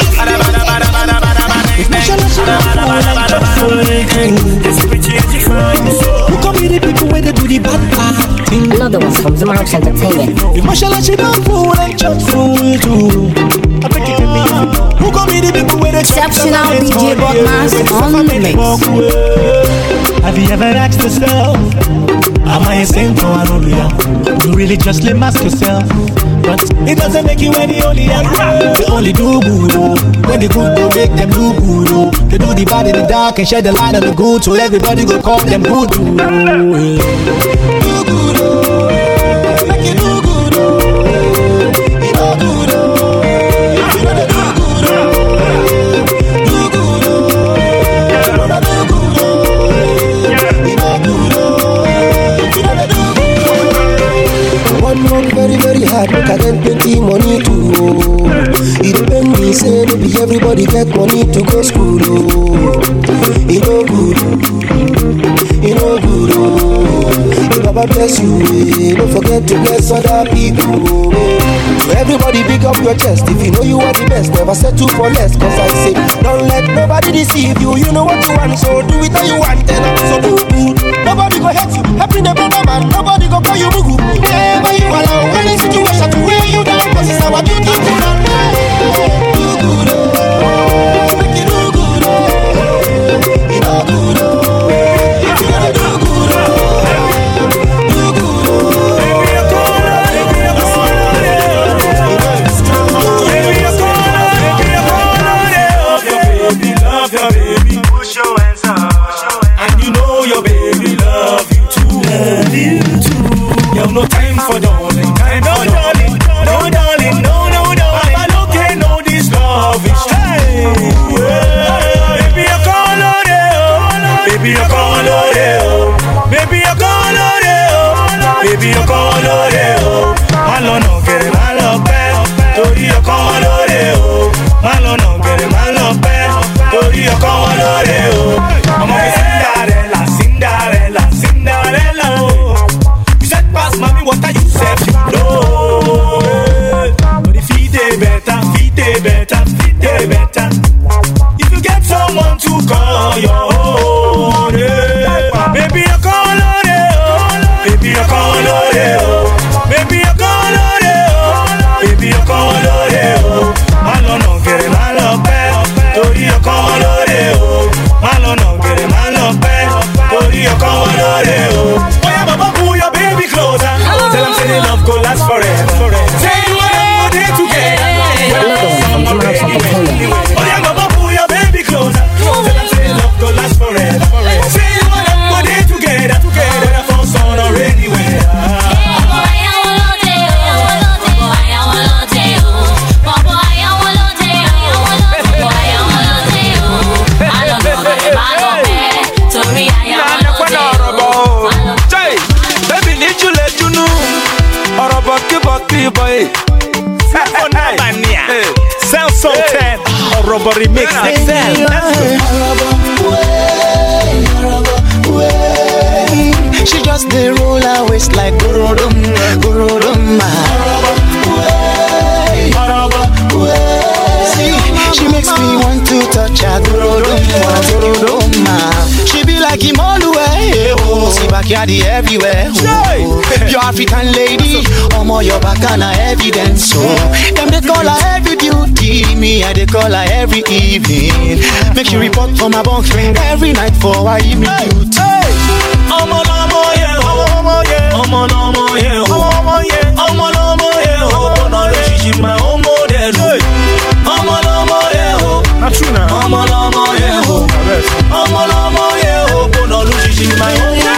Q: Yes, pretty and she fine, so. Who come with the people when they do the bad party?
B: Another one from Zuma House Entertainment.
Q: The martial arts she don't fool and chat fool too. I think you can be. Who come with the people when they
I: exceptional D J Botmas on the mix.
Q: Have you ever asked yourself, am I a saint or an Olia? You really just let mask yourself, but it doesn't make you any only. They only do good, oh. When the good go make them do good, oh. They do the bad in the dark and shed the light on the good, so everybody go call them good, oh. Do good, oh. Make you do good, oh. You know good, oh. You know they do good, oh. Do good, oh. You know they do good, oh. You know good, oh. You know they do good, oh. One month very very hard, make I get plenty money too, oh. It depend me say maybe everybody get money to go school, oh. You know good, you know good, oh. If Baba bless you, eh, don't forget to bless other people, oh. Everybody big up your chest, if you know you are the best, never settle for less, cause I say, don't let nobody deceive you, you know what you want, so do it how you want, and so do good. Nobody go hate you, happy the brother man, nobody go call you mugu. Never you allow any situation to weigh you down, cause it's our duty to run. Do good, oh, make you do good, oh, you know good, oh, you gotta do good, oh, do good, oh. Love your baby, love your baby. torí ọkọ wọn lóde o. Má lọ nà gèrè, má lọ pẹ́, torí ọkọ wọn lóde o. Oya baba pull your baby closer, tell them say the love go last forever. Say you wanna go there together. Oya baba pull your baby closer, tell them say the love go last forever. Say you wanna go there together, together for sun or anywhere.
H: Boy, sound so ten or rubber remix.
E: She just dey roll her waist like gorodom, gorodom. See, she makes me want to touch her gorodom, gorodom. She be like Imolue, oh, see backyard everywhere. Oh, your African lady, omo your bacana evidence. So them they call her every duty, me I they call her every evening. Make she report for my bunk every night for her evening duty.
Q: Omo lomo yeah, omo yeah, omo lomo yeah, omo yeah, omo lomo yeah, omo no relationship my omo there. Omo lomo yeah, not true now. Omo lomo yeah, omo lomo yeah, omo no relationship my omo there.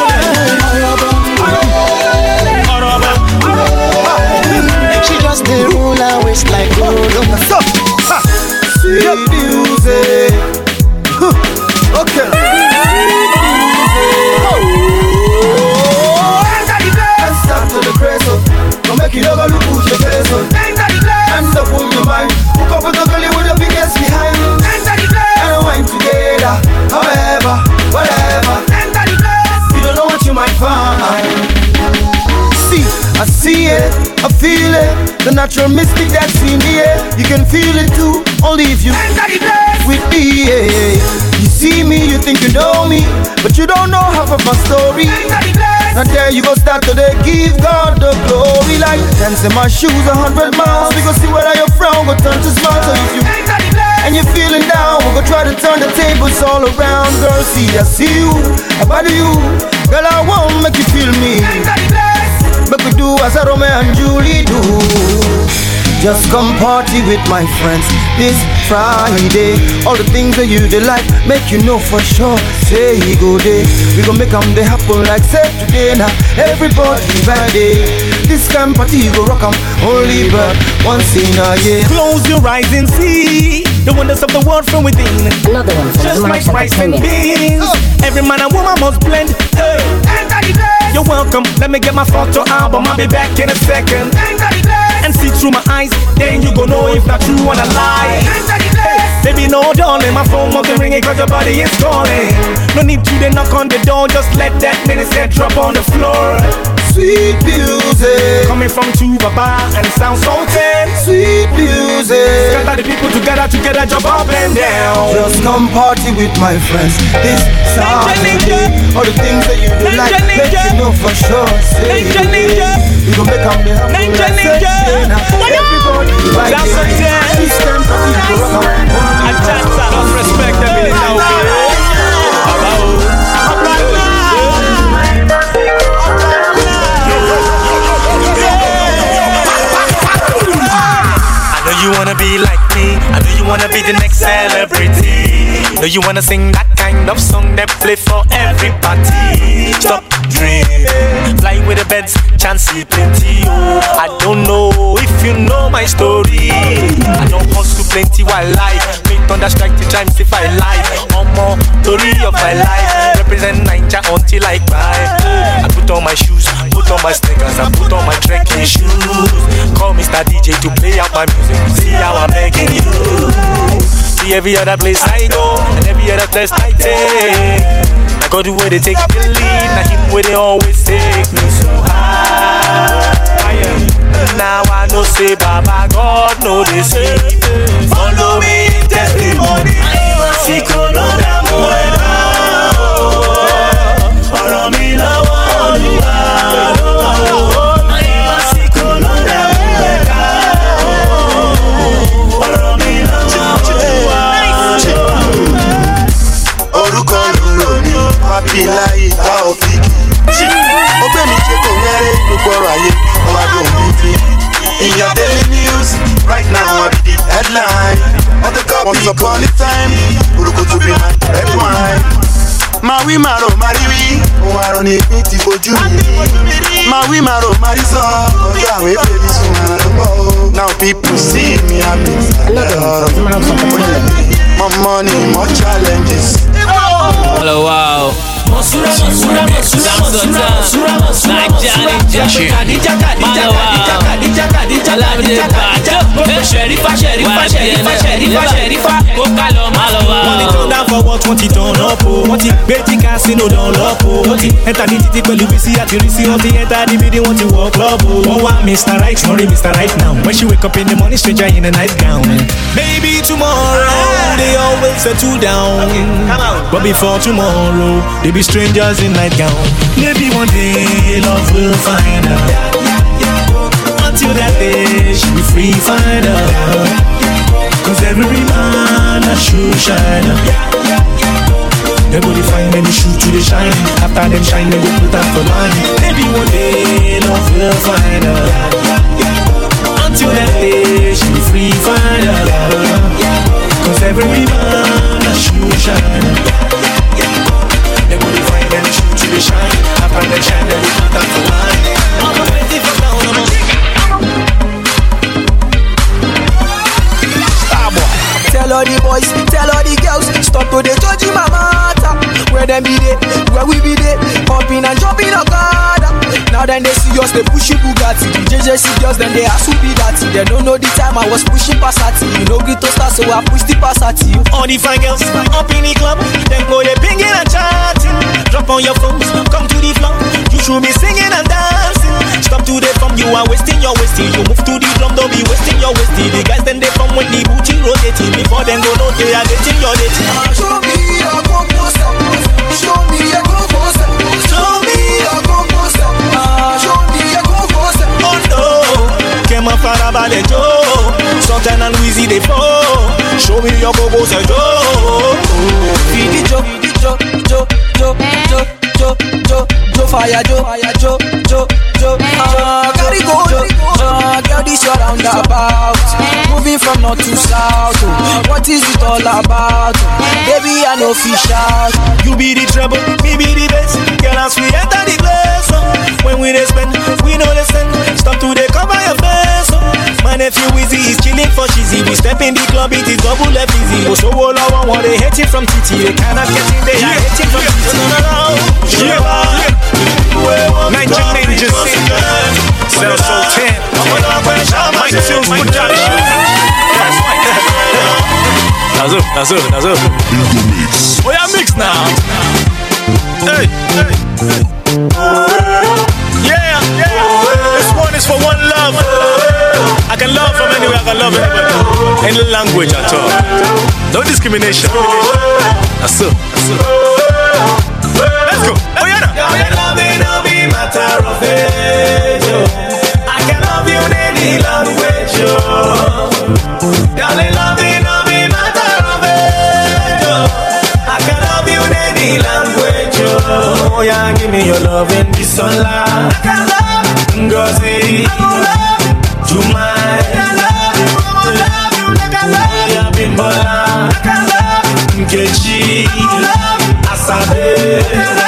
E: She just dey roll her waist like gold. Sweet music. Okay. To the craze of, don't make it over, look who's the face of. Hands up on your mind, hook up with the girl with the biggest behind. And wine together, however, whatever. You don't know what you might find. See, I see it, I feel it. The natural mystic that's in the air. You can feel it too, only if you with me. Yeah. You see me, you think you know me, but you don't know half of my story. Now there you go start to they give God the glory. Like dancing my shoes a hundred miles. We go see whether your frown go turn to smile. So if you and you're feeling down, we go try to turn the tables all around. Girl, see I see you, I body you. Girl, I won't make you feel me. Make we do as a Romeo and Julie do. Just come party with my friends this Friday. All the things that you they like, make you know for sure. Say he go there, we gon' make them they happen like say today. Now everybody Friday, this kind of party you go rock 'em only but once in a year.
H: Close your eyes and see the wonders of the world from within.
B: Another one from
H: just like rice and beans. Every man and woman must blend. Hey. You're welcome. Let me get my photo album. I'll be back in a second. And see through my eyes, then you gon' know if not true or a lie. Hey, baby, no darling, my phone must be ringing cause your body is calling. No need to then knock on the door, just let that minister drop on the floor.
E: Sweet music
H: coming from Tubaba and sound so ten.
E: Sweet music
H: scatter the people together, together, jump up and down.
E: Just come party with my friends this Saturday. All the things that you do like, let you know for sure. Say you gon' make them the happy like say. Everybody like it. This time party you go rock 'em.
H: I just don't respect them in the way.
Q: You wanna be like me, I know you wanna be the next celebrity. Know you wanna sing that kind of song that play for every party. Stop dreaming, fly with the birds, chance see plenty. Oh, I don't know if you know my story. I don't hustle plenty while life, make thunder strike the times if I lie. One more story of my life, represent Ninja until I cry. I put on my shoes, put on my sneakers, I put on my trekking shoes. Call Mister D J to play out my music. See how I'm begging you. See every other place I go and every other place I take. I go to where they take the lead, now him where they always take me so high. Now I know say Baba God know they sleep. Follow me in testimony. See Corona Moeda. Follow me now.
O: night. Once upon a time, Uruku to be my red wine. Mawi maro mariwi, Owaro ni piti boju mi. Mawi maro mariso, Oja we baby so. Now people see me happy. More money, more challenges.
S: Hello, wow. Mosura, Mosura, Mosura, Mosura, Mosura, Mosura,
A: Money turn down for what? What it turn up? What it betting casino down up? What it enter the city pẹ̀lú bisi àti risi? What it enter the building? What it walk club? Oh, what Mister Right, sorry Mister Right now. When she wake up in the morning, stranger in a nightgown. Maybe tomorrow they always settle down, but before tomorrow they be strangers in nightgown. Maybe one day love will find her. Until that day she be free find her. Cause every man a shoe shiner. They go to find any shoe to the shine. After them shine they go put up for line. Maybe one day love will find her. Until that day she be free find her. Cause every man a shoe shiner. They go to find any shoe to the shine. After them shine they go put up for line. I'm a ready for down on my
T: Tell all the boys, tell all the girls, stop to the judge my matter. Where them be there, where we be there, pumping and jumping on God. Now then they see us, they push you Bugatti. The J J C girls, then they ask who be that. They don't know the time I was pushing Passati. You know Grito Star, so I push the Passati.
A: All the fine girls up in the club, then go they pinging and chatting. Drop on your phones, come to the floor. You should be singing and dancing. Stop to the from you are wasting your wasting. You move to the drum, don't be wasting your wasting. The guys then they from when the booty rotating. Before them go know they are dating your dating.
T: Show me your composter. Show me your composter. Show me your composter. Show me your composter.
A: Oh no, came up for a ballet Joe. Sultan and Weezy they fall. Show me your composter Joe.
T: Feed the Joe, Joe, Joe, Joe, Joe, Joe, Joe, Joe, fire Joe, fire Joe, Joe, Joe, ah, carry go, ah, girl this your roundabout. Moving from north to south, what is it all about? Baby I know fish out.
A: You be the trouble, me be the best. Girl as we enter the place, when we they spend, we know they send. Stop to they cover your face. My nephew Weezy is chilling for cheesy. We step in the club, it is double F easy. So all I want, they hating from T T. They cannot get in, they are hating from T T. No, no, no,
H: Nineteen Ninjas Cell Soul ten Mike Tunes Production. That's up, that's up, that's up. Oh yeah, mix now. Hey, hey, yeah, yeah. This one is for one love. I can love from anywhere, I can love anybody. Any language at all. No discrimination. That's up, that's up. Let's go. Oh yeah, now.
A: Darling, love it, no be matter of age. I can love you in any language. Darling, love it, no be matter of age. I can love you in any language. Oh yeah, give me your love in the sunlight. I can love Ngozi. I can love Jumai. I can love you, I will love you like I love you. Bimbola. I can love Nkechi. I can love Asabe.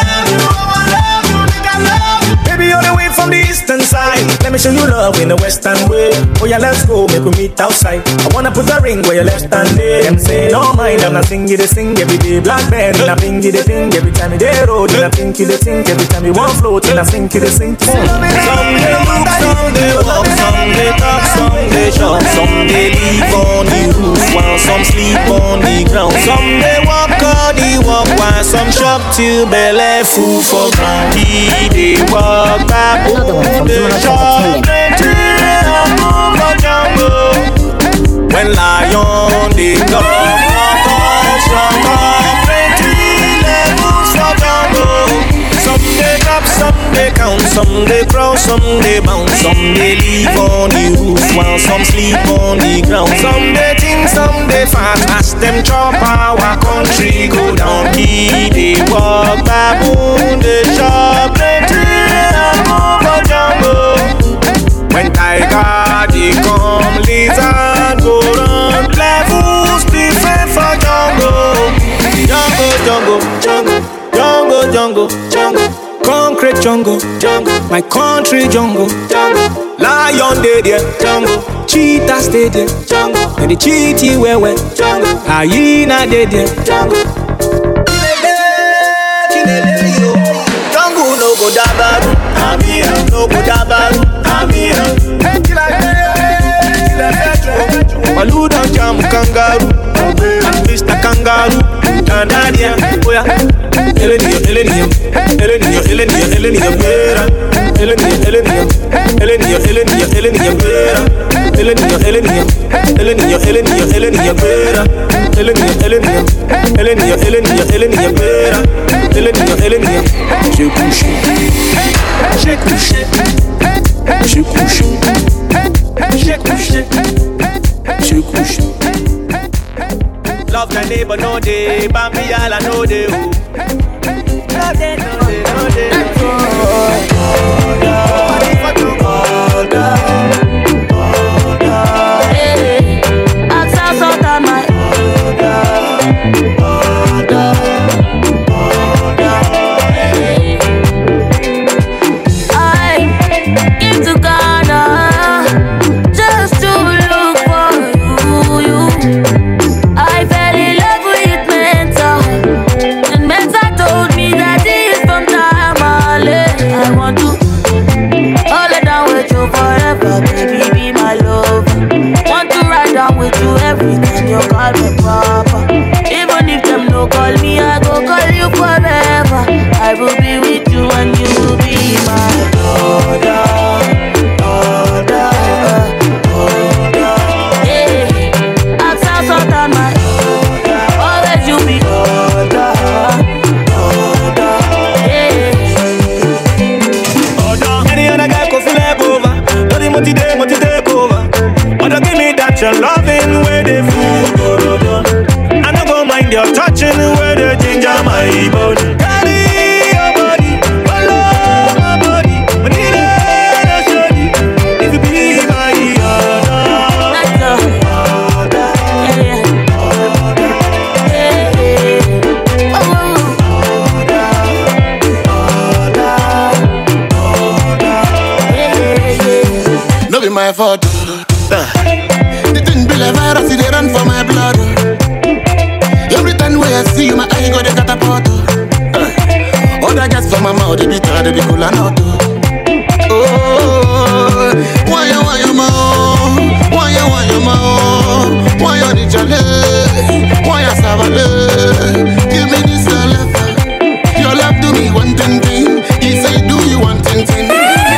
A: Baby, you're the way from the eastern side. Let me show you love in the western way. Oh yeah, let's go, make we meet outside. I wanna put a ring where your left hand is. Them say, no mind, I'm not singing the sing every day. Blackberry, and I pinky the thing every time you day road. And I pinky the thing every time you want float. And I sink the sing. Someday look, someday walk, someday talk, someday shop, someday leave on the roof while some sleep on the ground. Someday walk on the walk while some shop till belly full for ground. They walk back on the shop. When lion they come, walk on strong up, twenty levels for jungle. Some they clap, some they count, some they crawl, some they bounce, some they live on the roof while some sleep on the ground. Some they think, some they fast, as them chop our country go down. He they walk back on the shop, plenty and move for jungle. When tiger they come, lizard go run. jungle, jungle. My country jungle, jungle. Lion dead there, jungle. Cheetah stay there, jungle. And the cheaty where where, jungle. Hyena dead there, jungle.
H: Jungle no go dabaru, Amira no go dabaru, Amira. Maluda jam kangaroo, Mister Kangaroo, Canadian, oya. Elenio, Elenio, Elenio, Elenio, Elenio, Vera. Elenio, Elenio, Elenio, Elenio, Elenio, Vera. Elenio, Elenio, Elenio, Elenio, Elenio, Vera. Elenio, Elenio, Elenio, Elenio, Elenio, Vera. Elenio, Elenio. J'ai couché, j'ai couché, j'ai couché, j'ai couché, j'ai couché. Love thy neighbor, no day. Bambi, all I know they. No day, no day, no day.
M: I will be with you and you will be my daughter, daughter, daughter. Yeah, I'll sound so down my daughter. Always you be daughter, daughter.
H: Yeah. Any other guy could feel like over. Don't you want to take, want to take over. But don't give me that your loving where they fool. I don't go mind your touching where they ginger my body.
U: My fault. Uh. The thing be like virus, they run for my blood. Every time when I see you, my eye go to catapult. Uh. All that gas from my mouth, they be tired, they be cool and hot. Oh, why you, why you, ma? Why you, why you, ma? Why you need your leg? Why you savale? Give me this love. Your love do me one thing thing. He say do you one thing thing.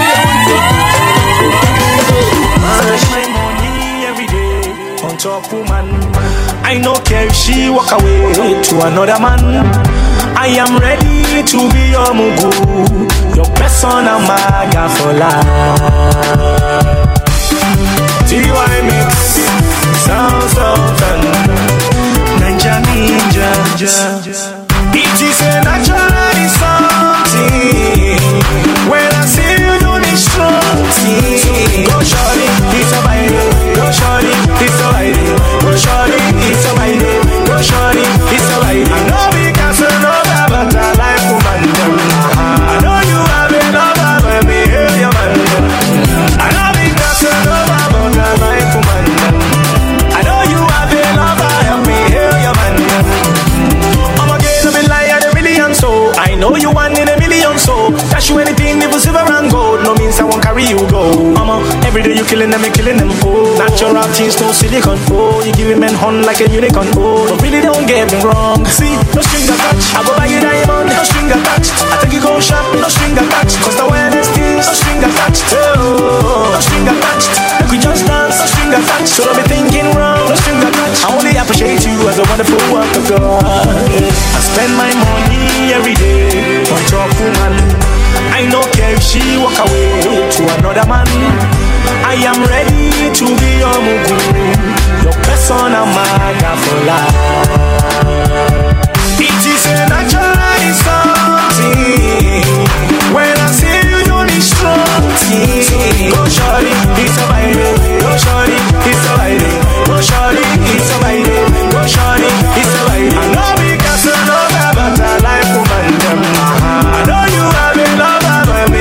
H: Top woman, I no care if she walk away to another man. I am ready to be your mugu, your persona maga for life. T Y mix, sounds of fun, Ninja Ninja. It is a natural something. When I see you do this strong thing, go shorty, it's a vibe. Go shorty, it's a vibe. Go shorty, it's a vibe. Go shorty, it's a vibe. I know we can survive, but I like woman. I know you have a lover, but me hear your man. I know we can survive, but I like woman. I know you have a lover, help me hear your man. I'm again, I'm a liar, a million so. I know you want in a million so. Dash you anything, if it's silver and gold. No means I won't carry you go. Mama, every day you killing them, me killing them. Oh, natural things, no silicone. Oh, you giving men horn like a unicorn. Oh, but really don't get me wrong. See, no string attached. I go buy you diamond, no string attached. I take you go shop, no string attached. Cause the wellness things, no string attached. Oh, no string attached. Like we just dance, no string attached. So don't be thinking wrong, no string attached. I only appreciate you as a wonderful work of God. I spend my money every day on top woman. I don't care if she walk away to another man. I am ready to be your mugu, your persona maga for life. It is a natural something. When I see you do this strong thing, go shorty, it's a vibe. Go shorty, it's a vibe. Go shorty, it's a vibe. Go shorty, it's a vibe. I know we can survive, but I like woman. I know you have a lover, but me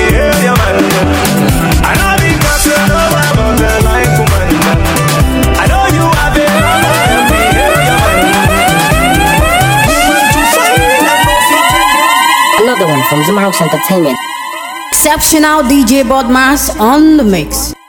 B: another one from Zuma House Entertainment.
I: Exceptional D J Bodmas on the mix.